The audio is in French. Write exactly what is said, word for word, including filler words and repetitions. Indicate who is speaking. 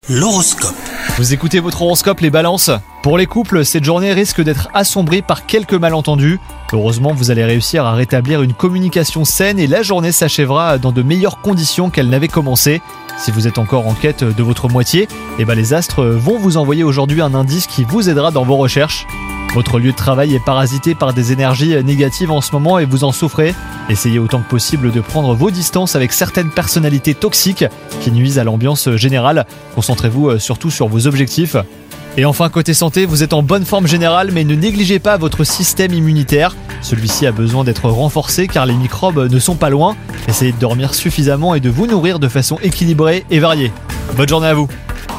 Speaker 1: L'horoscope.
Speaker 2: Vous écoutez votre horoscope les balances. Pour les couples, cette journée risque d'être assombrie par quelques malentendus. Heureusement, vous allez réussir à rétablir une communication saine et la journée s'achèvera dans de meilleures conditions qu'elle n'avait commencé. Si vous êtes encore en quête de votre moitié, eh ben les astres vont vous envoyer aujourd'hui un indice qui vous aidera dans vos recherches. Votre lieu de travail est parasité par des énergies négatives en ce moment et vous en souffrez. Essayez autant que possible de prendre vos distances avec certaines personnalités toxiques qui nuisent à l'ambiance générale. Concentrez-vous surtout sur vos objectifs. Et enfin, côté santé, vous êtes en bonne forme générale, mais ne négligez pas votre système immunitaire. Celui-ci a besoin d'être renforcé car les microbes ne sont pas loin. Essayez de dormir suffisamment et de vous nourrir de façon équilibrée et variée. Bonne journée à vous!